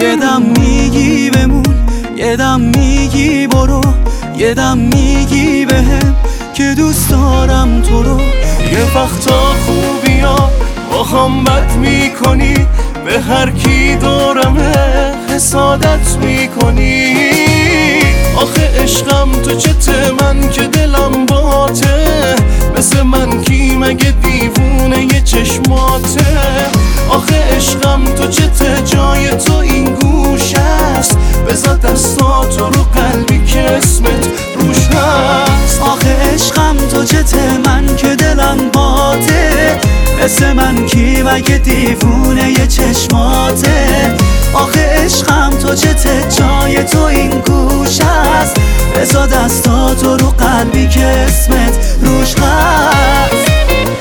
یه دم میگی بمون، یه دم میگی برو، یه دم میگی بهم که دوست دارم تو رو. یه وقتا خوبیا با هم بد میکنی، به هر کی دورمه حسادت میکنی. آخه عشقم تو چته من که دلم باته، مثل من کی مگه دیوونه یه چشماته. آخه عشقم تو چته جای تو این گوش است، بذار دستاتو رو قلبی که اسمت روش هست. آخه عشقم تو چته من که دلم باته، مثل من کی مگه دیوونه یه چشماته. آخه عشقم تو چته جای تو این گوش است، بذار دستاتو رو قلبی که اسمت روش هست.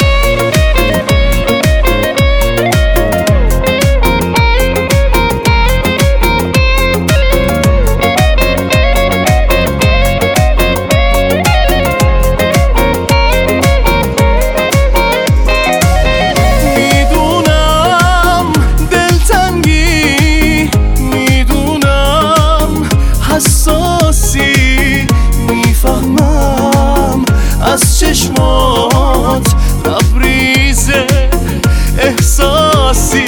میفهمم از چشمات لبریزه احساسی،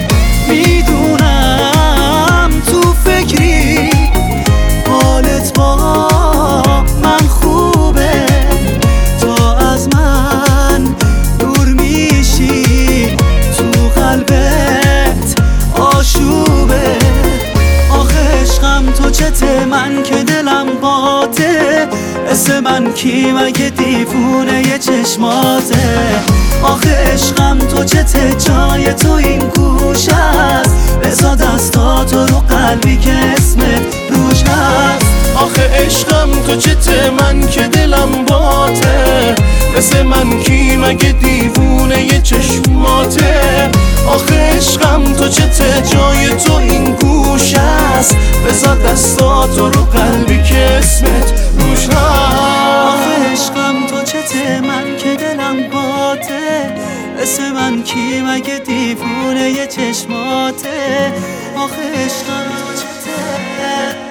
میدونم تو فکری حالت با من خوبه، تا از من دور میشی تو قلبت آشوبه. آخه عشقم تو چته من که دلم باته، مثل من کی مگه دیوونه یه چشماته. آخه عشقم تو چته جای تو این گوش است، بذار دستاتو رو قلبی که اسمت روش هست. آخه عشقم تو چته من که دلم باته، مثل من کی مگه دیوونه یه چشماته. آخه عشقم تو چته جای تو این گوش است، بذار دستاتو رو قلبی که اسمت روش هست. آخه عشقم تو چته من که دلم باته، مثل من کی مگه دیوونه یه چشماته. آخه عشقم تو چته